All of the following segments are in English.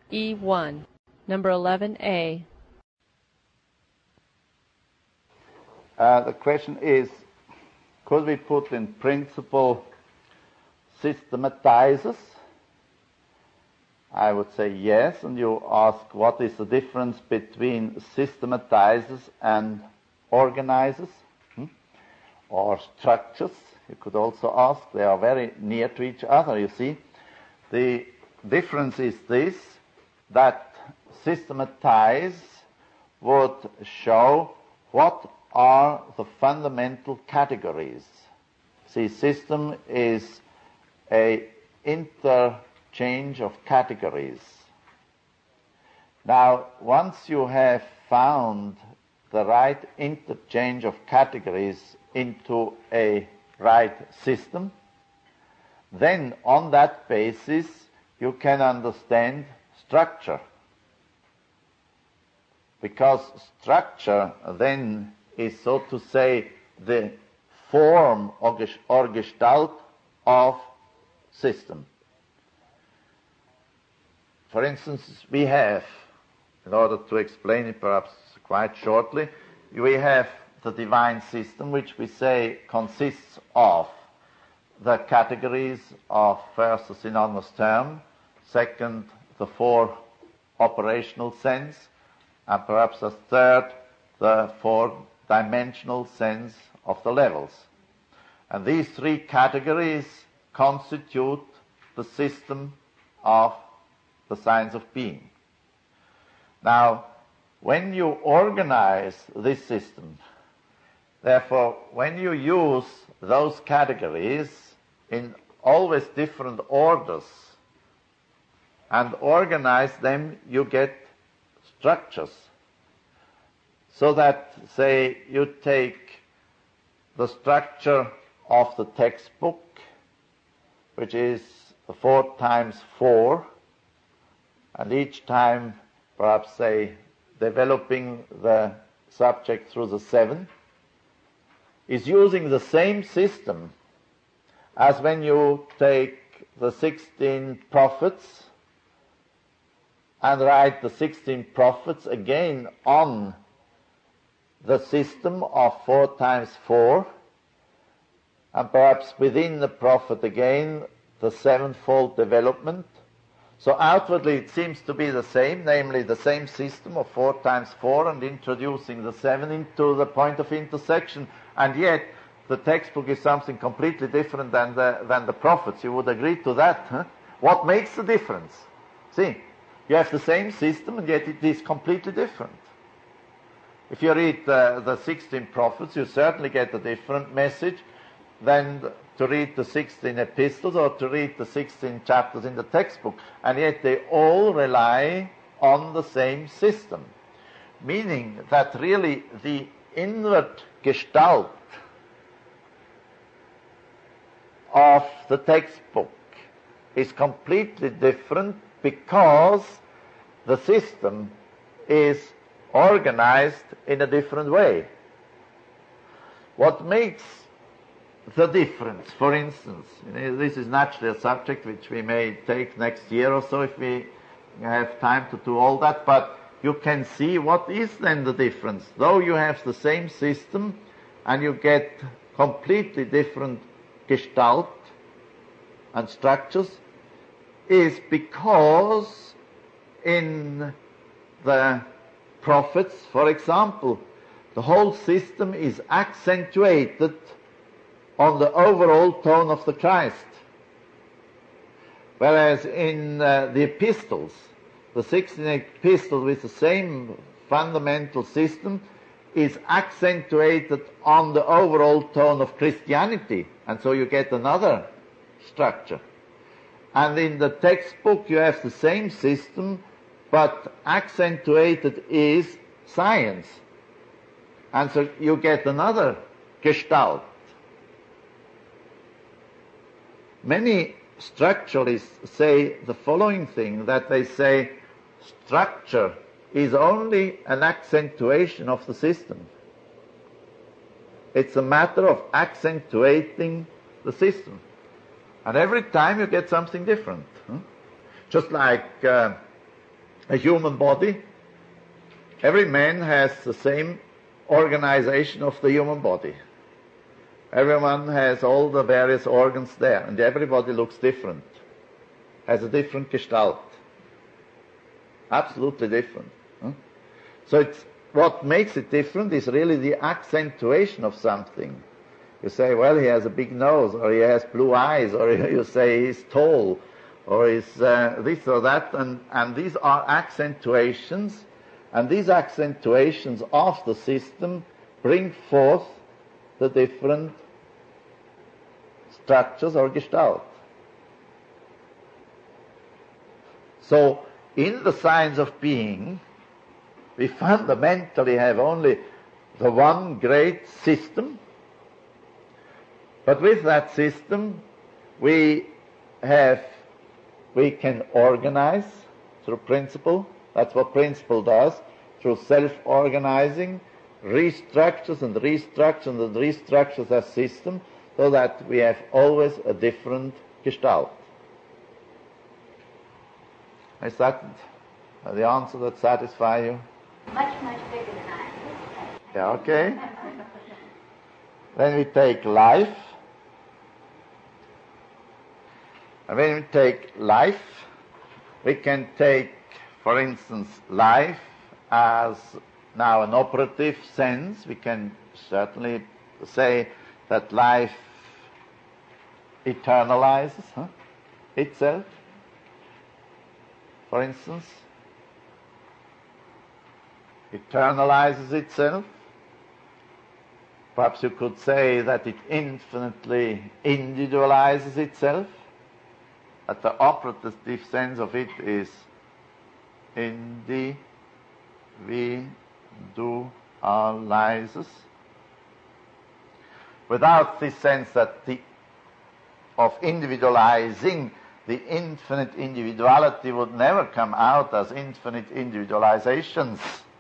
E1, number 11A. The question is, could we put in principle systematizers? I would say yes, and you ask what is the difference between systematizers and organizers, or structures, you could also ask. They are very near to each other, you see. The difference is this, that systematize would show what are the fundamental categories. See, system is a interchange of categories. Now, once you have found the right interchange of categories into a right system, then on that basis you can understand structure. Because structure then is, so to say, the form or gestalt of system. For instance, we have, in order to explain it perhaps quite shortly, we have the divine system, which we say consists of the categories of first the synonymous term, second the four operational sense, and perhaps a third the four-dimensional sense of the levels. And these three categories constitute the system of the science of being. Now, when you organize this system, therefore, when you use those categories in always different orders and organize them, you get structures. So that, say, you take the structure of the textbook, which is 4 times 4, and each time, perhaps, say, developing the subject through the 7, is using the same system as when you take the 16 prophets and write the 16 prophets again on the system of 4 times 4, and perhaps within the prophet again the sevenfold development. So outwardly it seems to be the same, namely the same system of 4 times 4 and introducing the 7 into the point of intersection, and yet the textbook is something completely different than the prophets. You would agree to that, huh? What makes the difference? See, you have the same system and yet it is completely different. If you read the 16 prophets, you certainly get a different message than to read the 16 epistles or to read the 16 chapters in the textbook. And yet they all rely on the same system. Meaning that really the inward gestalt of the textbook is completely different because the system is organized in a different way. What makes the difference, for instance, this is naturally a subject which we may take next year or so if we have time to do all that, but you can see what is then the difference. Though you have the same system and you get completely different gestalt and structures, is because in the prophets, for example, the whole system is accentuated on the overall tone of the Christ. Whereas in the epistles, the 16 epistles with the same fundamental system is accentuated on the overall tone of Christianity, and so you get another structure. And in the textbook you have the same system, but accentuated is science. And so you get another gestalt. Many structuralists say the following thing, that they say structure is only an accentuation of the system. It's a matter of accentuating the system. And every time you get something different. Just like a human body, every man has the same organization of the human body. Everyone has all the various organs there, and everybody looks different, has a different gestalt. Absolutely different. So what makes it different is really the accentuation of something. You say, well, he has a big nose, or he has blue eyes, or you say he's tall, or he's this or that, and these are accentuations, and these accentuations of the system bring forth the different structures or gestalt. So, in the science of being, we fundamentally have only the one great system, but with that system we can organize through principle. That's what principle does, through self-organizing, restructures and restructures and restructures a system so that we have always a different gestalt. Is that the answer that satisfies you? Much, much bigger than I am. Yeah, okay. Then we take life. And when we take life, we can take, for instance, life as now an operative sense. We can certainly say that life eternalizes itself, for instance. Eternalizes itself. Perhaps you could say that it infinitely individualizes itself, that the operative sense of it is individualizes. Without this sense that of individualizing, the infinite individuality would never come out as infinite individualizations,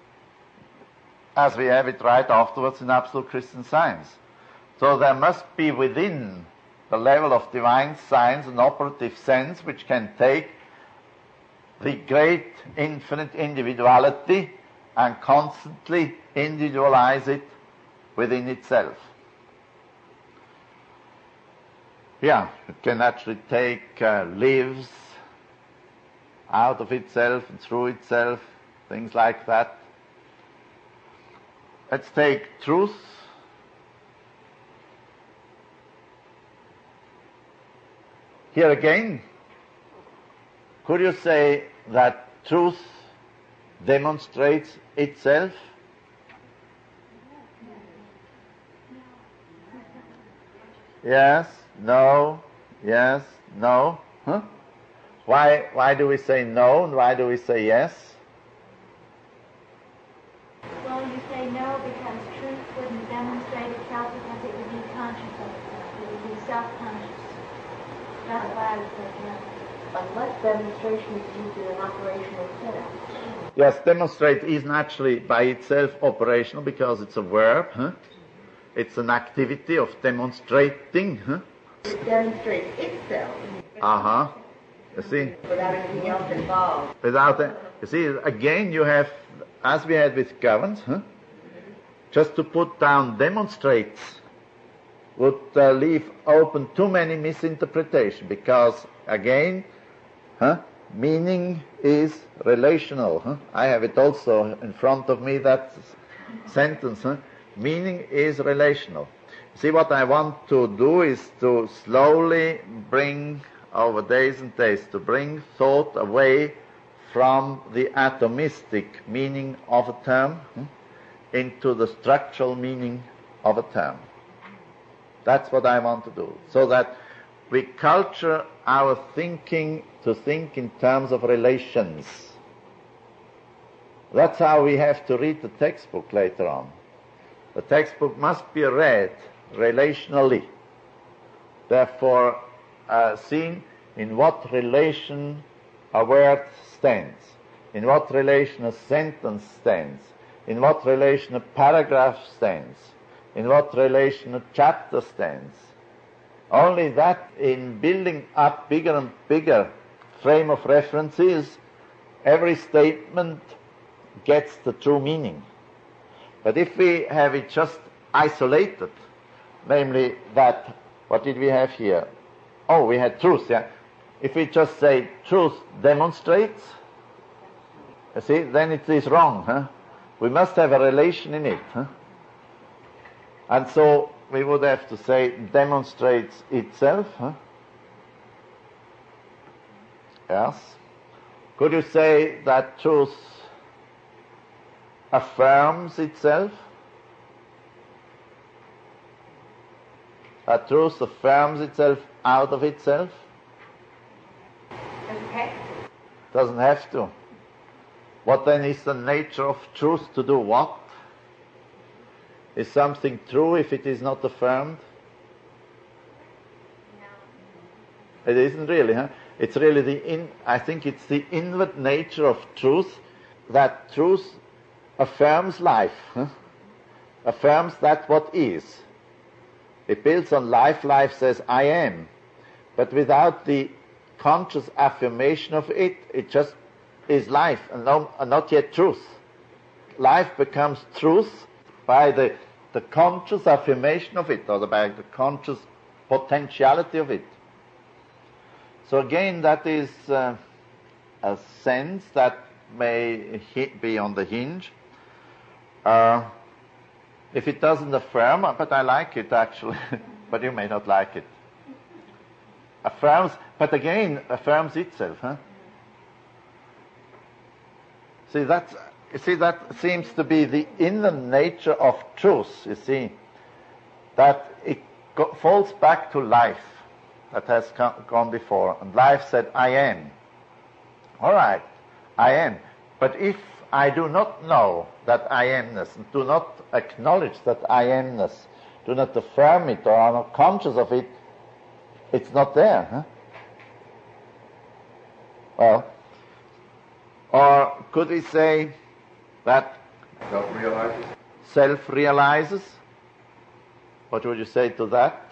as we have it right afterwards in absolute Christian Science. So there must be within the level of divine science an operative sense which can take the great infinite individuality and constantly individualize it within itself. Yeah, it can actually take lives out of itself and through itself, things like that. Let's take truth. Here again, could you say that truth demonstrates itself? Yes, no, yes, no. Huh? Why do we say no and why do we say yes? Well, you say no because truth wouldn't demonstrate itself because it would be conscious of itself. It would be self-conscious. That's why I would say no. Unless demonstration is used in an operational setup. Yes, demonstrate is naturally by itself operational because it's a verb. Huh? It's an activity of demonstrating. Huh? It demonstrates itself. You see? Without anything else involved. You see, again you have, as we had with governs, just to put down demonstrates would leave open too many misinterpretations because, again, meaning is relational. I have it also in front of me, that sentence. Meaning is relational. See, what I want to do is to slowly bring, over days and days, to bring thought away from the atomistic meaning of a term into the structural meaning of a term. That's what I want to do, so that we culture our thinking to think in terms of relations. That's how we have to read the textbook later on. The textbook must be read relationally. Therefore, seen in what relation a word stands, in what relation a sentence stands, in what relation a paragraph stands, in what relation a chapter stands. Only that, in building up bigger and bigger frame of references, every statement gets the true meaning. But if we have it just isolated, namely that, what did we have here? Oh, we had truth, yeah. If we just say truth demonstrates, you see, then it is wrong, huh? We must have a relation in it, huh? And so we would have to say demonstrates itself, huh? Yes. Could you say that truth affirms itself? That truth affirms itself out of itself? Doesn't have to. What then is the nature of truth to do what? Is something true if it is not affirmed? No. It isn't really, huh? It's really I think it's the inward nature of truth, that truth affirms life, huh? Affirms that what is. It builds on life. Life says, I am. But without the conscious affirmation of it, it just is life and not yet truth. Life becomes truth by the conscious affirmation of it, or by the conscious potentiality of it. So again, that is a sense that may be on the hinge. If it doesn't affirm, but I like it actually, but you may not like it. Affirms, but again, affirms itself, huh? See, that seems to be the inner nature of truth, you see, that it falls back to life that has gone before. And life said, I am. All right, I am. But if I do not know that I amness, and do not acknowledge that I amness, do not affirm it, or are not conscious of it, it's not there, huh? Well, or could we say that self-realizes? What would you say to that?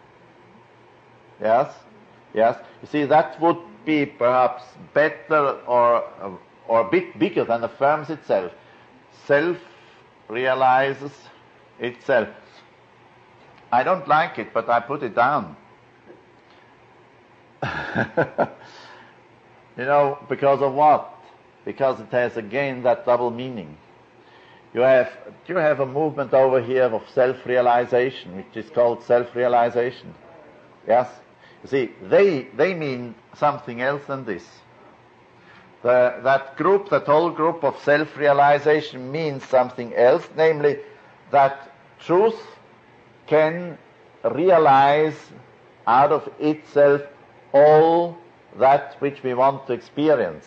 Yes? Yes? You see, that would be perhaps better or a bit bigger than affirms itself. Self-realizes itself. I don't like it, but I put it down. You know, because of what? Because it has again that double meaning. You have a movement over here of self-realization, which is called self-realization. Yes? You see, they mean something else than this. That whole group of self-realization means something else, namely that truth can realize out of itself all that which we want to experience.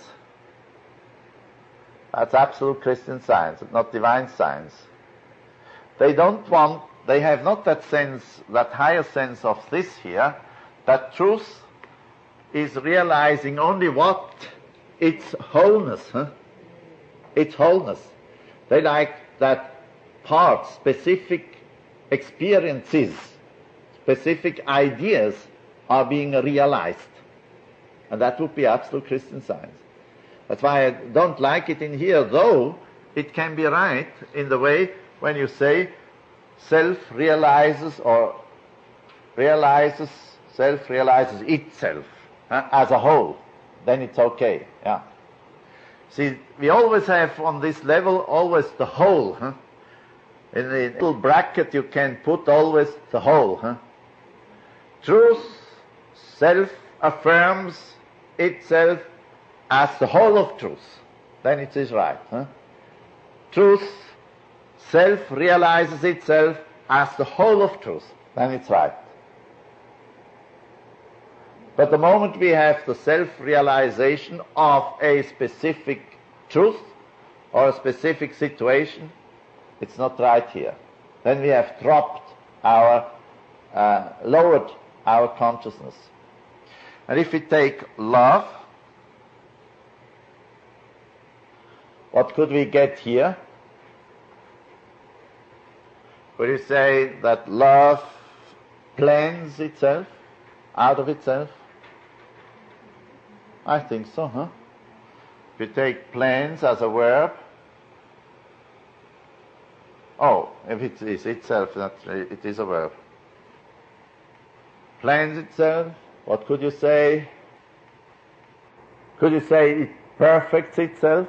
That's absolute Christian science, not divine science. They have not that sense, that higher sense of this here, that truth is realizing only what? Its wholeness, huh? Its wholeness. They like that parts, specific experiences, specific ideas are being realized. And that would be absolute Christian science. That's why I don't like it in here, though it can be right in the way when you say self-realizes or self-realizes itself as a whole. Then it's okay, yeah. See, we always have on this level always the whole, huh? In the little bracket you can put always the whole, huh? Truth self-affirms itself as the whole of truth. Then it is right, huh? Truth self-realizes itself as the whole of truth. Then it's right. But the moment we have the self-realization of a specific truth or a specific situation, it's not right here. Then we have dropped lowered our consciousness. And if we take love, what could we get here? Would you say that love plans itself out of itself? I think so, huh? you take planes as a verb, if it is itself, it is a verb. Planes itself, what could you say? Could you say it perfects itself?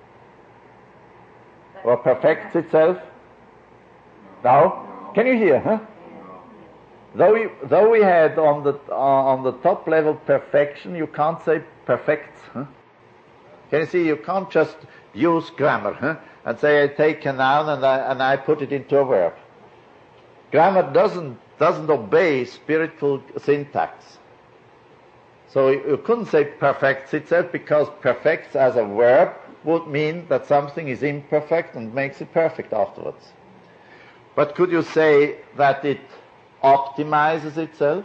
Or perfects itself? No? Can you hear, huh? Though we had on the top level perfection, you can't say perfects, huh? Can you see, you can't just use grammar, huh? And say I take a noun and I put it into a verb. Grammar doesn't obey spiritual syntax. So you couldn't say perfects itself, because perfects as a verb would mean that something is imperfect and makes it perfect afterwards. But could you say that it optimizes itself?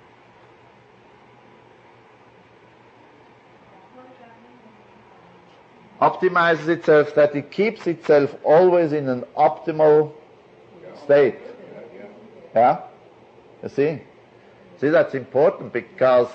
Optimizes itself, that it keeps itself always in an optimal state. Yeah? You see? See, that's important, because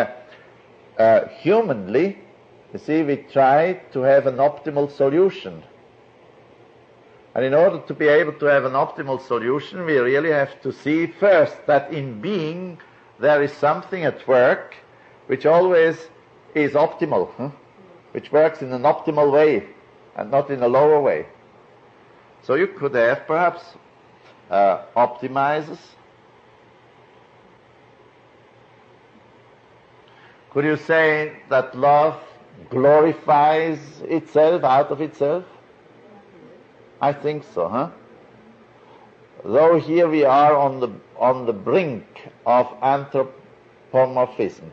humanly, you see, we try to have an optimal solution. And in order to be able to have an optimal solution, we really have to see first that in being there is something at work which always is optimal, huh? Which works in an optimal way and not in a lower way. So you could have perhaps optimizes. Could you say that love glorifies itself out of itself? I think so, huh? Though here we are on the brink of anthropomorphism.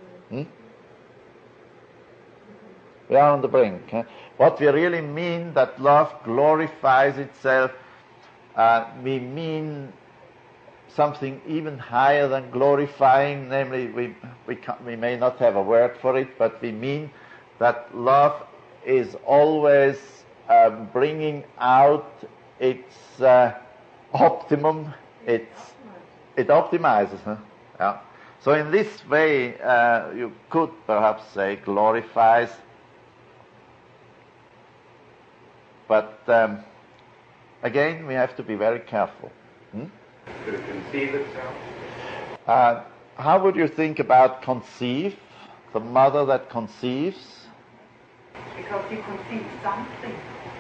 We are on the brink. Huh? What we really mean that love glorifies itself, we mean something even higher than glorifying, namely we may not have a word for it, but we mean that love is always bringing out its optimum, it optimizes. Huh? Yeah. So in this way, you could perhaps say glorifies, but again, we have to be very careful. Could it conceive itself? How would you think about conceive, the mother that conceives? Because you conceive something.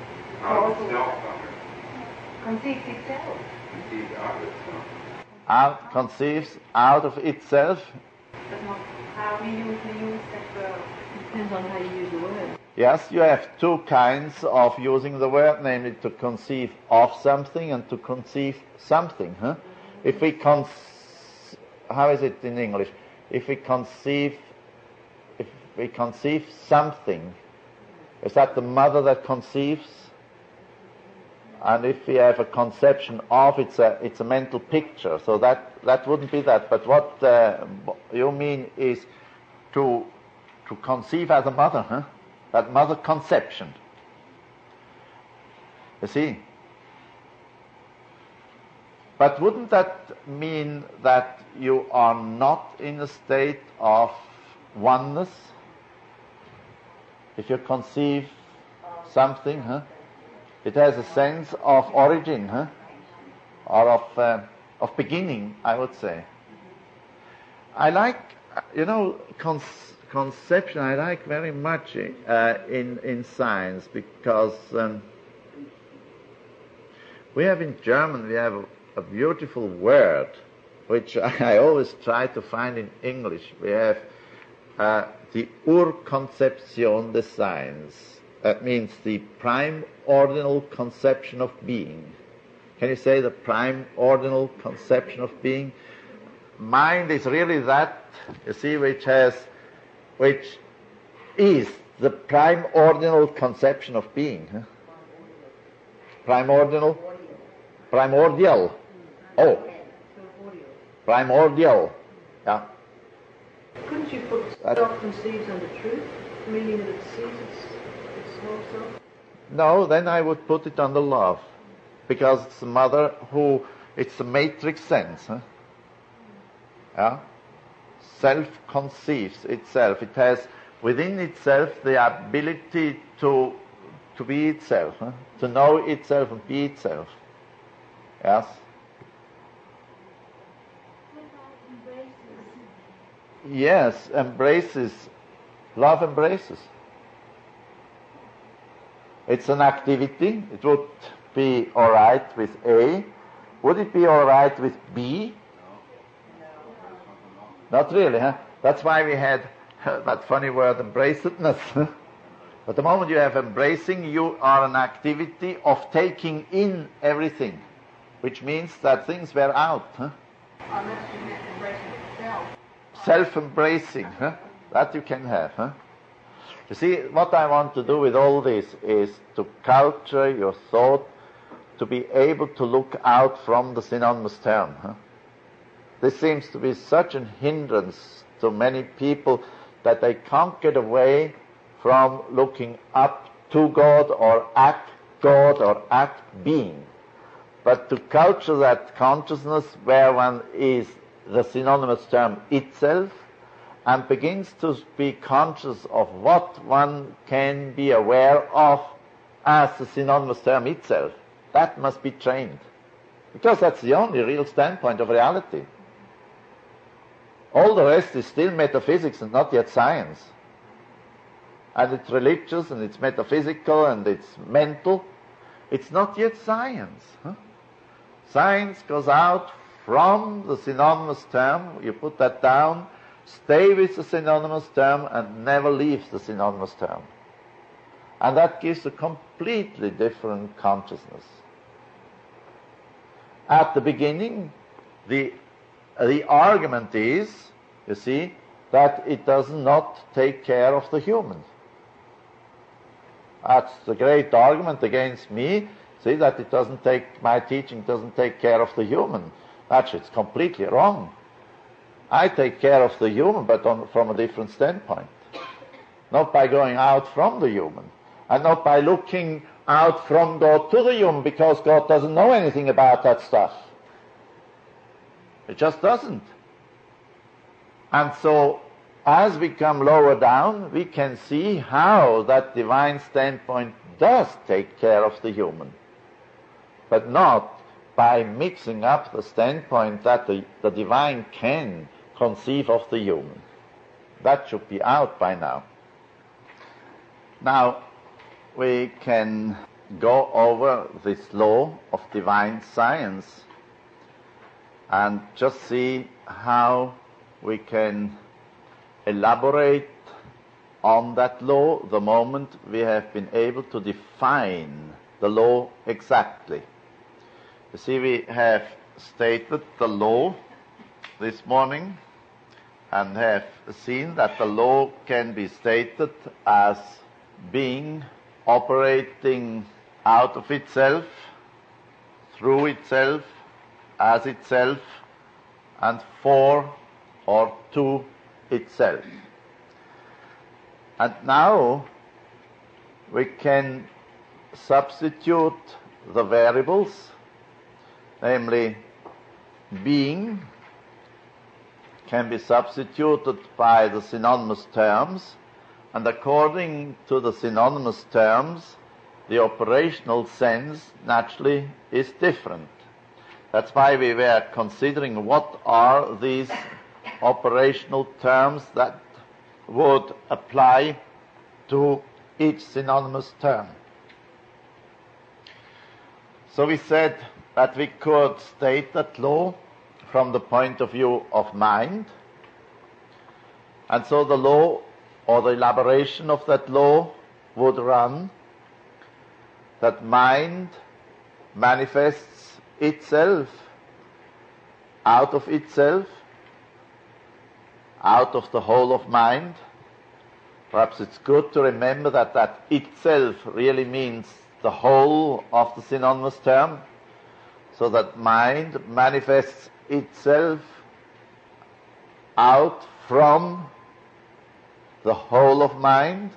Conceives itself. Conceives out of itself. Conceives out of itself. That's not how we usually use that word. Depends on how you use the word. Yes, you have two kinds of using the word, namely to conceive of something and to conceive something. Huh? If we how is it in English? If we conceive something, is that the mother that conceives? And if we have a conception of, it's a mental picture. So that wouldn't be that. But what you mean is to conceive as a mother, huh? That mother conception. You see? But wouldn't that mean that you are not in a state of oneness? If you conceive something, huh? It has a sense of origin, huh? Or of beginning, I would say. I like, conception I like very much in science, because we have in German, we have a beautiful word which I always try to find in English. We have the Urkonzeption des Seins. That means the prime ordinal conception of being. Can you say the prime ordinal conception of being? Mind is really that, you see, which is the primordial conception of being. Huh? Primordial. Oh, primordial. Yeah. Couldn't you put self-conceives under truth, meaning that it sees its whole self? No, then I would put it under love, because it's the mother it's the matrix sense. Huh? Yeah. Self conceives itself. It has within itself the ability to be itself, to know itself and be itself. Yes? Yes, embraces. Love embraces. It's an activity. It would be all right with A. Would it be all right with B? No. Not really, huh? That's why we had that funny word, embracedness. But the moment you have embracing, you are an activity of taking in everything, which means that things were out. Unless you meant embracing itself. Self-embracing, that you can have. You see, what I want to do with all this is to culture your thought, to be able to look out from the synonymous term. This seems to be such a hindrance to many people that they can't get away from looking up to God or at being. But to culture that consciousness where one is the synonymous term itself and begins to be conscious of what one can be aware of as the synonymous term itself, that must be trained. Because that's the only real standpoint of reality. All the rest is still metaphysics and not yet science. And it's religious and it's metaphysical and it's mental. It's not yet science. Science goes out from the synonymous term, you put that down, stay with the synonymous term and never leaves the synonymous term. And that gives a completely different consciousness. At the beginning, the argument is, you see, that it does not take care of the human. That's the great argument against me, see, that it doesn't take, my teaching doesn't take care of the human. Actually, it's completely wrong. I take care of the human, but from a different standpoint. Not by going out from the human, and not by looking out from God to the human, because God doesn't know anything about that stuff. It just doesn't. And so, as we come lower down, we can see how that divine standpoint does take care of the human, but not by mixing up the standpoint that the divine can conceive of the human. That should be out by now. Now, we can go over this law of divine science and just see how we can elaborate on that law the moment we have been able to define the law exactly. You see, we have stated the law this morning and have seen that the law can be stated as being operating out of itself, through itself, as itself, and for or to itself. And now we can substitute the variables, namely being can be substituted by the synonymous terms, and according to the synonymous terms, the operational sense naturally is different. That's why we were considering what are these operational terms that would apply to each synonymous term. So we said that we could state that law from the point of view of mind, and so the law or the elaboration of that law would run that mind manifests itself out of itself, out of the whole of mind. Perhaps it's good to remember that that itself really means the whole of the synonymous term, so that mind manifests itself out from the whole of mind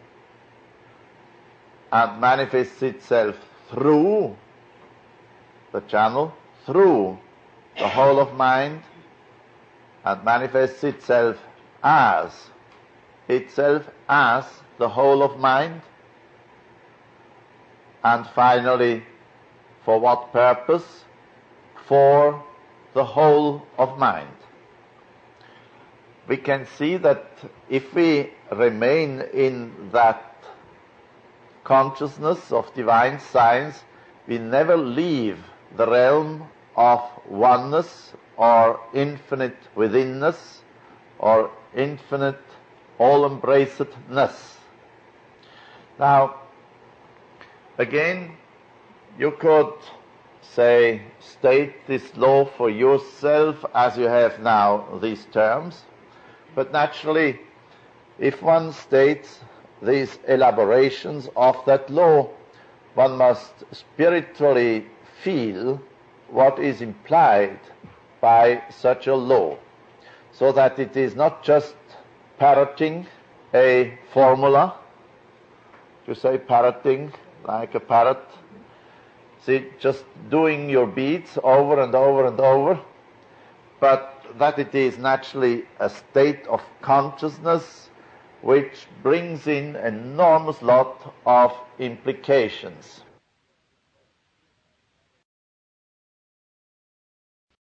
and manifests itself through the channel, through the whole of mind, and manifests itself as itself as the whole of mind, and finally, for what purpose? For the whole of mind. We can see that if we remain in that consciousness of divine science, we never leave the realm of oneness or infinite withinness or infinite all-embracedness. Now, again, you could say, state this law for yourself as you have now these terms, but naturally, if one states these elaborations of that law, one must spiritually feel what is implied by such a law, so that it is not just parroting a formula, to say parroting like a parrot, see, just doing your beats over and over and over, but that it is naturally a state of consciousness which brings in an enormous lot of implications.